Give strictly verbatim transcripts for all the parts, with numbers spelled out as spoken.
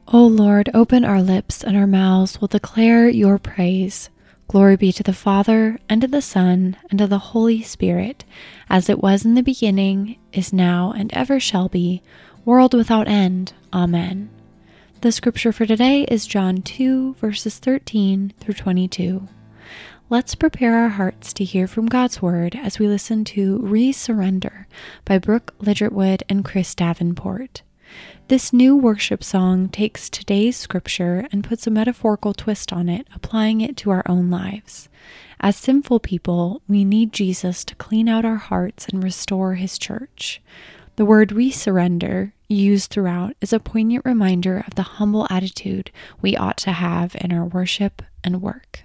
O Lord, open our lips, and our mouths will declare your praise. Glory be to the Father, and to the Son, and to the Holy Spirit, as it was in the beginning, is now, and ever shall be, world without end. Amen. The scripture for today is John two, verses thirteen through twenty-two. Let's prepare our hearts to hear from God's Word as we listen to Re-Surrender by Brooke Ligertwood and Chris Davenport. This new worship song takes today's scripture and puts a metaphorical twist on it, applying it to our own lives. As sinful people, we need Jesus to clean out our hearts and restore his church. The word re-surrender, used throughout, is a poignant reminder of the humble attitude we ought to have in our worship and work.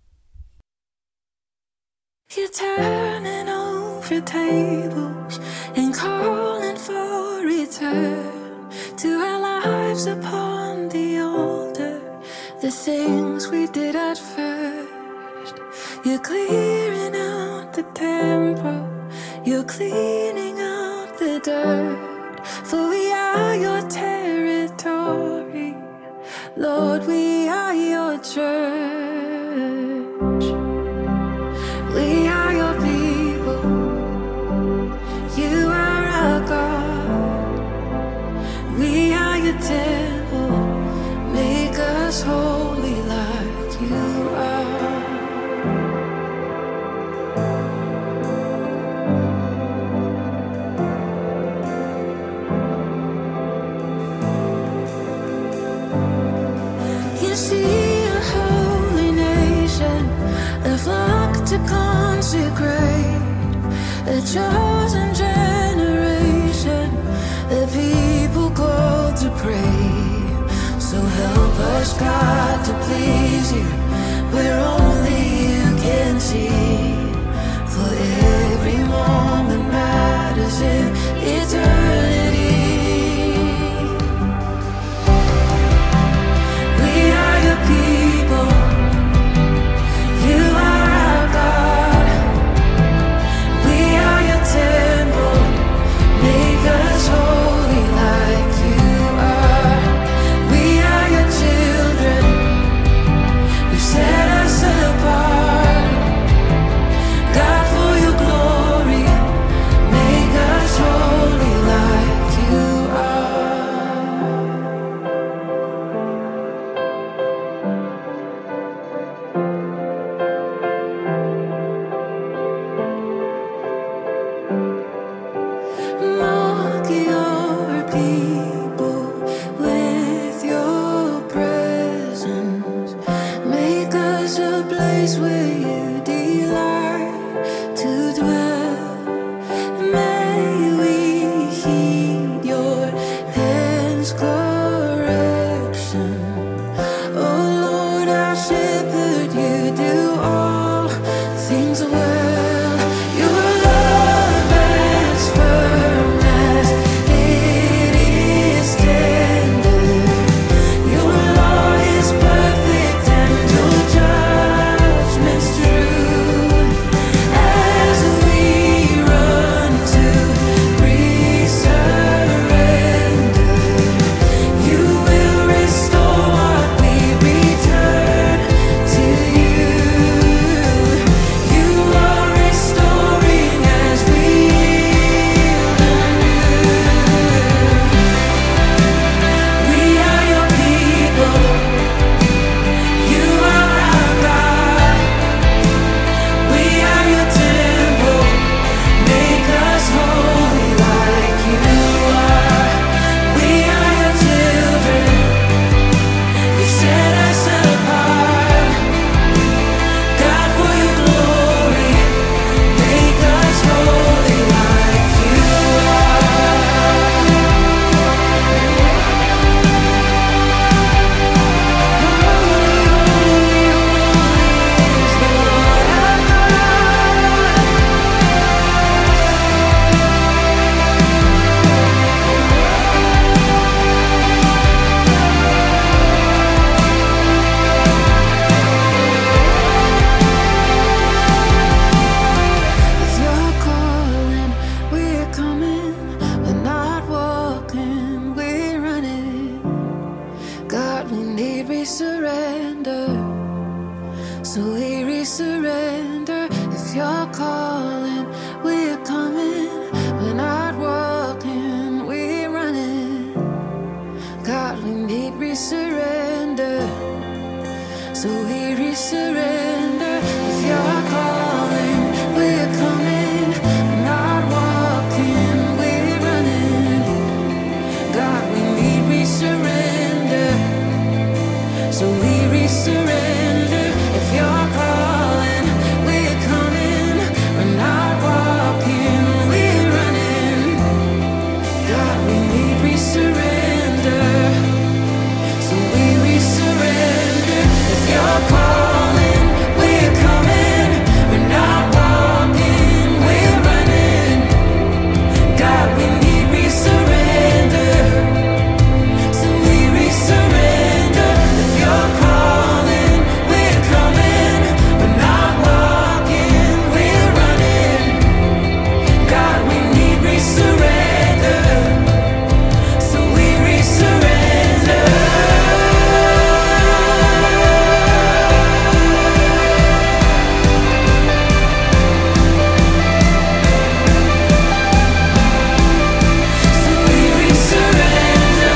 You're turning over tables and calling for return to our lives upon the altar, the things we did at first. You're clearing out the temple, you're cleaning out the dirt, for we are your territory, Lord, we are your church. We are your people, you are our God. We are your temple, make us holy like you are. You see a holy nation, a flock to consecrate, a chosen generation, a people called to pray. So help us, God, to please you where only you can see. For every moment matters in eternity. We are your people, you are our God. We are your temple, make us holy like you are. We are your children, you set us apart. God, for your glory, make us holy calling, we're coming. We're not walking, we're running. God, we need resurrender. So we resurrender. If you're calling, we're coming. We're not walking, we're running. God, we need resurrender. So we resurrender. If you're calling, we're coming. We're not walking, we're running. God, we need resurrender. So we resurrender. If you're calling, we're coming. We're not walking, we're running. God, we need resurrender. So we resurrender. If you're calling, we're coming. We're not walking, we're running. God, we need resurrender. So we resurrender. So we resurrender.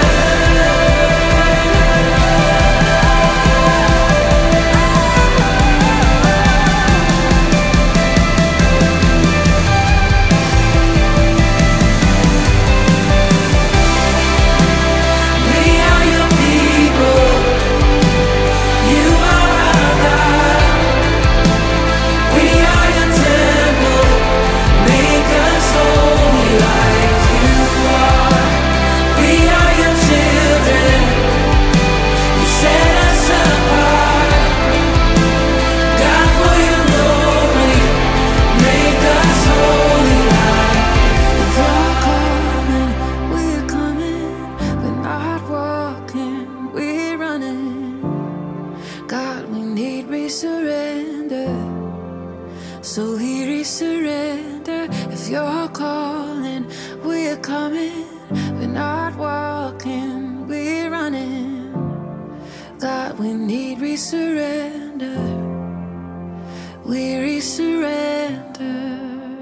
We are your people. You are our God. We are your temple. Make us holy like you are. We are your children. You set us apart. God, for your glory, make us holy like. If you're coming, we're coming. We're not walking, we're running. God, we need resurrender. So we resurrender. If you're calling, we're coming. We're not walking, we're running. God, we need resurrender. We resurrender.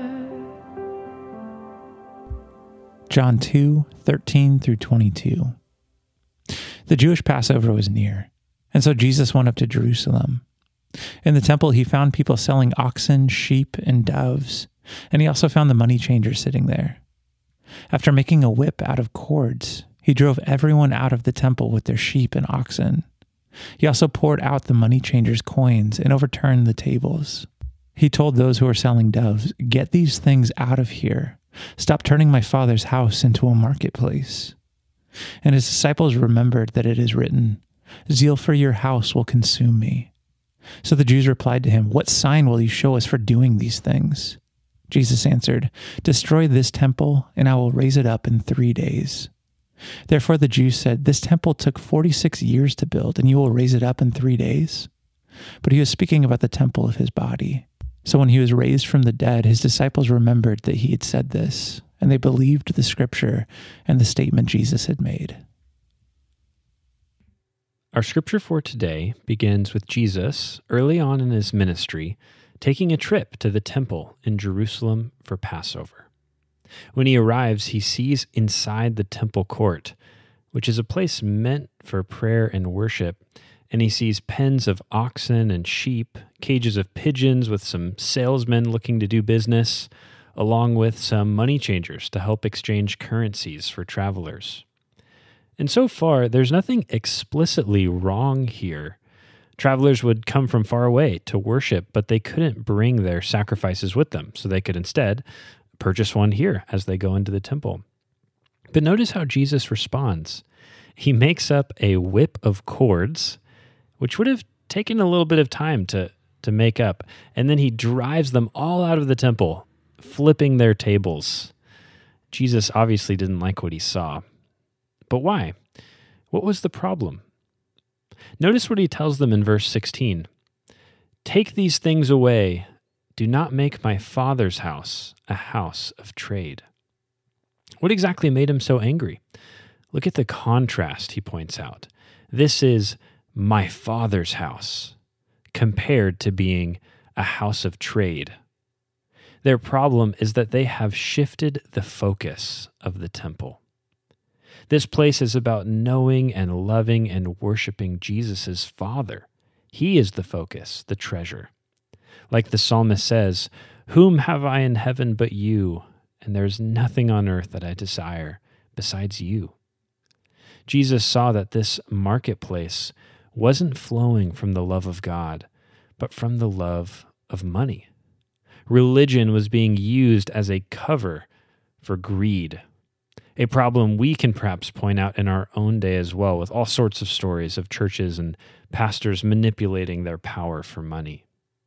John two, thirteen through twenty-two. The Jewish Passover was near, and so Jesus went up to Jerusalem. In the temple, he found people selling oxen, sheep, and doves, and he also found the money changers sitting there. After making a whip out of cords, he drove everyone out of the temple with their sheep and oxen. He also poured out the money changers' coins and overturned the tables. He told those who were selling doves, "Get these things out of here. Stop turning my Father's house into a marketplace." And his disciples remembered that it is written, "Zeal for your house will consume me." So the Jews replied to him, "What sign will you show us for doing these things?" Jesus answered, "Destroy this temple, and I will raise it up in three days." Therefore the Jews said, "This temple took forty-six years to build, and you will raise it up in three days?" But he was speaking about the temple of his body. So when he was raised from the dead, his disciples remembered that he had said this, and they believed the scripture and the statement Jesus had made. Our scripture for today begins with Jesus, early on in his ministry, taking a trip to the temple in Jerusalem for Passover. When he arrives, he sees inside the temple court, which is a place meant for prayer and worship, and he sees pens of oxen and sheep, cages of pigeons with some salesmen looking to do business, along with some money changers to help exchange currencies for travelers. And so far, there's nothing explicitly wrong here. Travelers would come from far away to worship, but they couldn't bring their sacrifices with them, so they could instead purchase one here as they go into the temple. But notice how Jesus responds. He makes up a whip of cords, which would have taken a little bit of time to, to make up, and then he drives them all out of the temple, flipping their tables. Jesus obviously didn't like what he saw. But why? What was the problem? Notice what he tells them in verse sixteen. "Take these things away. Do not make my Father's house a house of trade." What exactly made him so angry? Look at the contrast he points out. This is my Father's house compared to being a house of trade. Their problem is that they have shifted the focus of the temple. This place is about knowing and loving and worshiping Jesus' Father. He is the focus, the treasure. Like the psalmist says, "Whom have I in heaven but you? And there's nothing on earth that I desire besides you." Jesus saw that this marketplace wasn't flowing from the love of God, but from the love of money. Religion was being used as a cover for greed, a problem we can perhaps point out in our own day as well, with all sorts of stories of churches and pastors manipulating their power for money.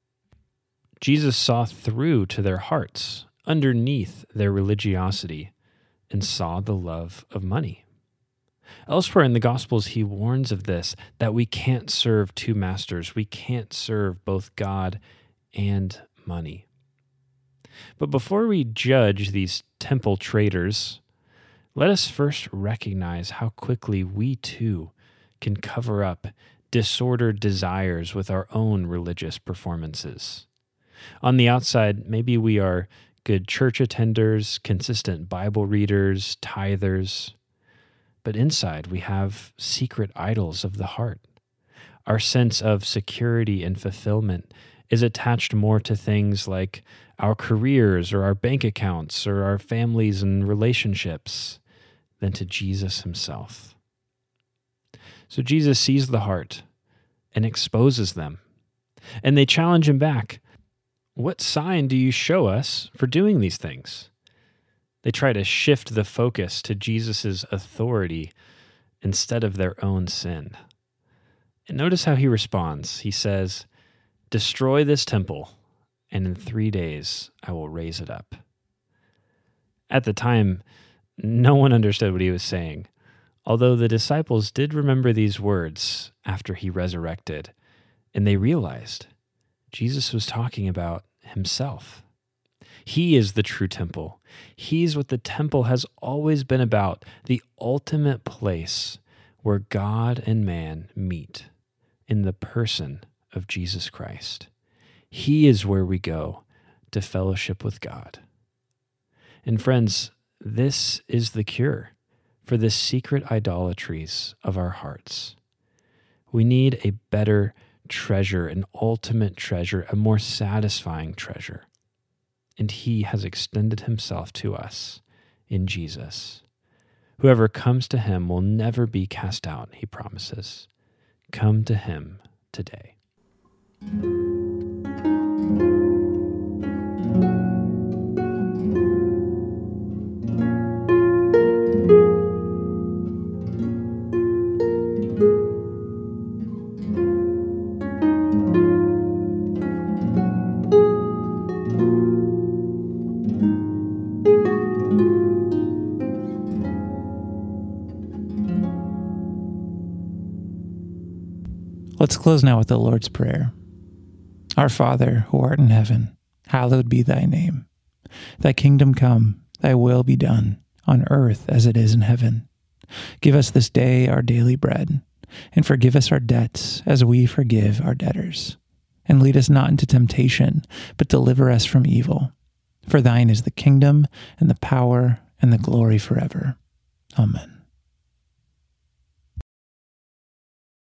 Jesus saw through to their hearts, underneath their religiosity, and saw the love of money. Elsewhere in the Gospels, he warns of this, that we can't serve two masters. We can't serve both God and money. But before we judge these temple traders, let us first recognize how quickly we too can cover up disordered desires with our own religious performances. On the outside, maybe we are good church attenders, consistent Bible readers, tithers. But inside, we have secret idols of the heart. Our sense of security and fulfillment is attached more to things like our careers or our bank accounts or our families and relationships than to Jesus himself. So Jesus sees the heart and exposes them, and they challenge him back. What sign do you show us for doing these things? They try to shift the focus to Jesus' authority instead of their own sin. And notice how he responds. He says, "Destroy this temple, and in three days I will raise it up." At the time, no one understood what he was saying, although the disciples did remember these words after he resurrected, and they realized Jesus was talking about himself. He is the true temple. He's what the temple has always been about, the ultimate place where God and man meet in the person of Jesus Christ. He is where we go to fellowship with God. And friends, this is the cure for the secret idolatries of our hearts. We need a better treasure, an ultimate treasure, a more satisfying treasure. And he has extended himself to us in Jesus. Whoever comes to him will never be cast out, he promises. Come to him today. Let's close now with the Lord's Prayer. Our Father, who art in heaven, hallowed be thy name. Thy kingdom come, thy will be done, on earth as it is in heaven. Give us this day our daily bread, and forgive us our debts as we forgive our debtors. And lead us not into temptation, but deliver us from evil. For thine is the kingdom, and the power, and the glory forever. Amen.